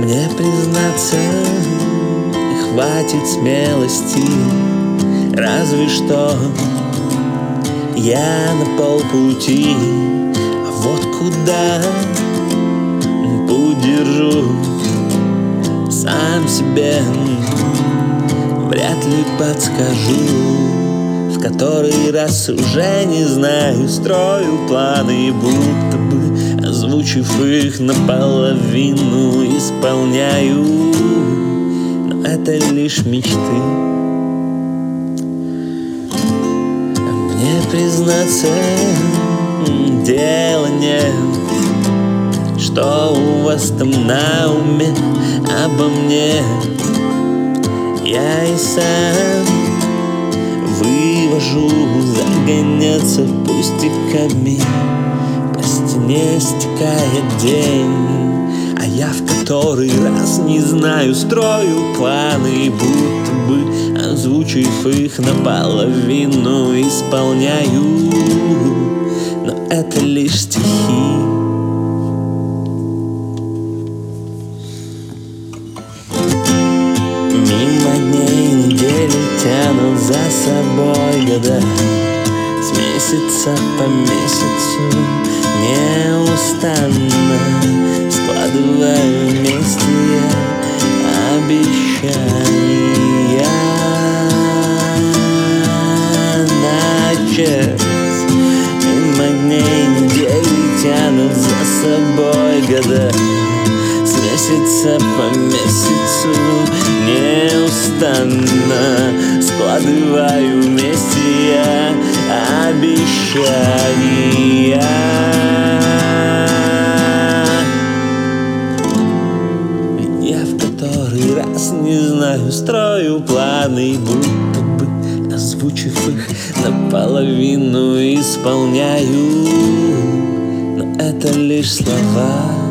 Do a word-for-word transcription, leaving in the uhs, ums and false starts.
Мне признаться, хватит смелости, разве что я на полпути, а вот куда путь держу, сам себе вряд ли подскажу. В который раз уже не знаю, строю планы, и будто бы, озвучив их наполовину, исполняю, но это лишь мечты. Мне признаться, дело нет, что у вас там на уме обо мне. Я и сам вывожу загоняться пустяками, по стене стекает день, а я в который раз не знаю, строю планы, и будто бы, озвучив их наполовину, исполняю, но это лишь стихи. Мимо дней недели тянут за собой года, с месяца по месяцу неустанно складываю вместе я обещания на час. Мимо дней недели тянут за собой года, с месяца по месяцу неустанно складываю вместе я обещания. Я в который раз не знаю, строю планы, и будто бы, озвучив их наполовину, исполняю, но это лишь слова.